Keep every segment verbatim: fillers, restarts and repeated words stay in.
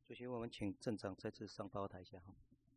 主席，我们请镇长再次上报台下哈。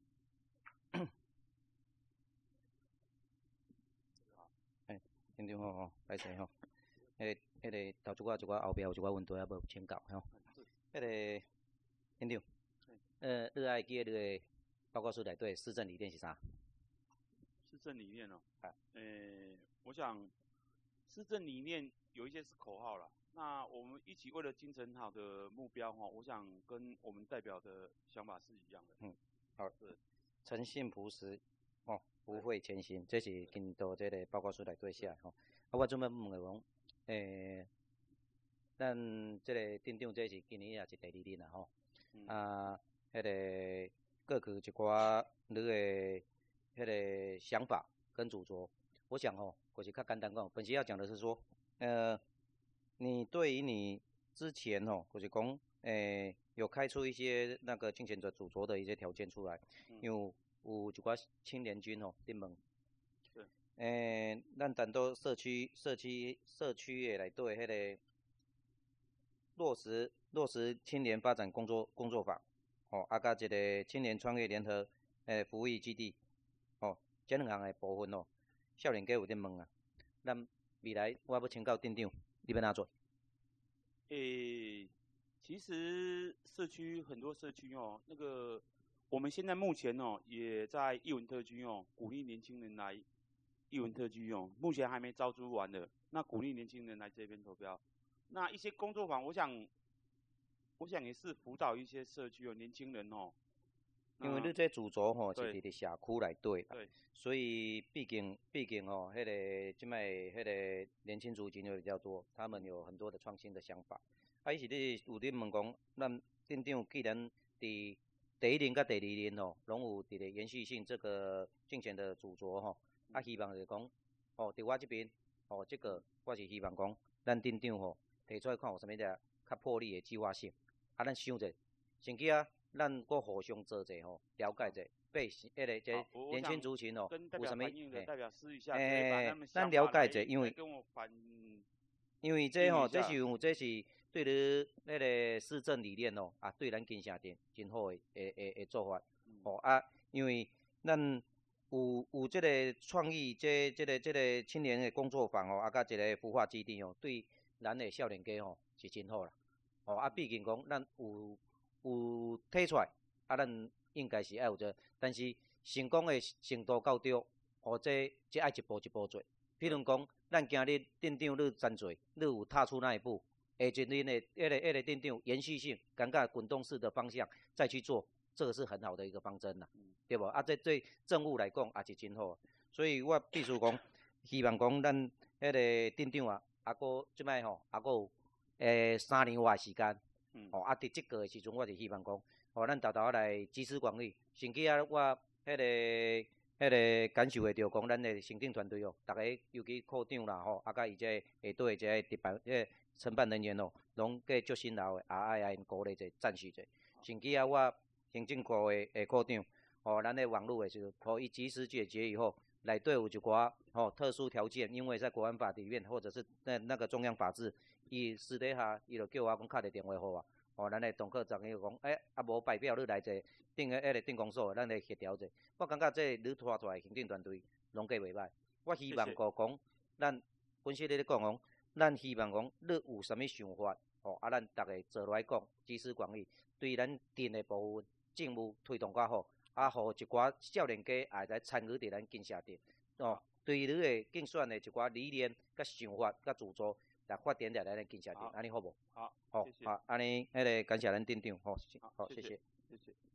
哎，听众吼吼，歹势吼，迄个迄个头一寡一寡后壁有一寡问题还无请教吼。迄个厅长，呃，你爱记你的报告书内底施政理念是啥？ 施政理念哦，啊，呃，我想施政理念有一些是口号啦。那我们一起为了精神好的目标哈，我想跟我们代表的想法是一样的。 嗯，好，是诚信朴实，哦，不讳前行，这是根据这个报告书内底写吼。啊，我准备问个讲，诶、欸，咱这个镇长这是今年也是第二任啦吼。嗯、啊，迄、那个各区一寡你的迄个想法跟主张，我想吼，就是较简单讲，本席要讲的是说，呃。你对于你之前哦，就是讲，诶，有开出一些那个竞选者主张的一些条件出来，嗯、因为有一寡青年军哦，伫问， 对， 诶，咱单独社区、社区、社区诶内底迄个落实落实青年发展工作工作法，哦，啊，甲一个青年创业联合诶服务基地，哦，这两项诶部分哦，少年家有伫问啊，咱未来我要请教镇长。你要哪做？ 诶、欸，其实社区很多社区哦，那个我们现在目前哦，也在艺文特区哦，鼓励年轻人来艺文特区哦，目前还没招租完的，那鼓励年轻人来这边投票。那一些工作坊，我想，我想也是辅导一些社区哦，年轻人哦。 因为你这主轴吼是伫伫社区内底啦，所以毕竟毕竟哦，迄、那个即摆迄个年轻族群就比较多，他们有很多的创新的想法。啊，伊是你有伫问讲，咱镇长既然伫第一任甲第二任吼，拢有伫咧延续性这个竞选的主轴吼，啊，希望就是讲，哦，伫我这边，哦，这个我是希望讲，咱镇长吼提出来看有啥物只较魄力的计划性，啊，咱想者，先去啊。咱搁互相做者吼，了解者，百姓迄个这年轻族群哦，有啥物？ 诶， 咱了解者，因为因为这吼，这是有这是对你迄个施政理念哦，啊，对咱金城镇真好诶诶诶诶做法，哦啊，因为咱有有这个创意，这这个这个青年的工作坊哦，啊，甲一个孵化基地哦，对咱的少年家吼是真好啦，哦啊，毕竟讲咱有。有提出来，啊，咱应该是爱有这，但是成功的程度够对，或者这爱一步一步做。譬如讲，咱今日镇长你真做，你有踏出那一步，下一任的迄个迄个镇长延续性，感觉滚动式的方向再去做，这个是很好的一个方针啦，对不？啊，这对政务来讲也是真好，所以我必须讲，希望讲咱迄个镇长啊，啊个即摆吼，啊个有诶三年外时间。嗯、哦，啊，伫即个时阵，我是希望讲，哦，咱豆豆来集思广益，甚至啊，我迄、那个、迄、那个感受会着讲，咱的行政团队哦，逐个尤其科长啦吼，啊，甲伊这下底这值班、这承办人员哦，拢计足辛劳的，也爱爱因鼓励者、赞许者，甚至啊，我行政科的诶科长，哦，咱的网络的时候，可以及时解决以后，内底有一寡哦特殊条件，因为在国安法里面，或者是那那个中央法制。伊私底下，伊就叫我讲敲个电话互我，哦，咱的董科长伊就讲，诶、欸，啊无代表你来者，定个迄个定公所，咱来协调者。我感觉这你拖出来行政团队拢计袂歹。我希望个讲，咱本身咧讲讲，咱希望讲，你有啥物想法，哦，啊，咱逐个做落来讲，集思广益，对咱镇的部分政务推动较好，啊，互一寡少年家也来参与伫咱建设镇，哦，对你的竞选的一寡理念、甲想法、甲主张。来发展在咱的建设镇，安尼好无？ 好， 好，好，安尼，迄个感谢咱镇长，好，好，谢谢， 谢谢。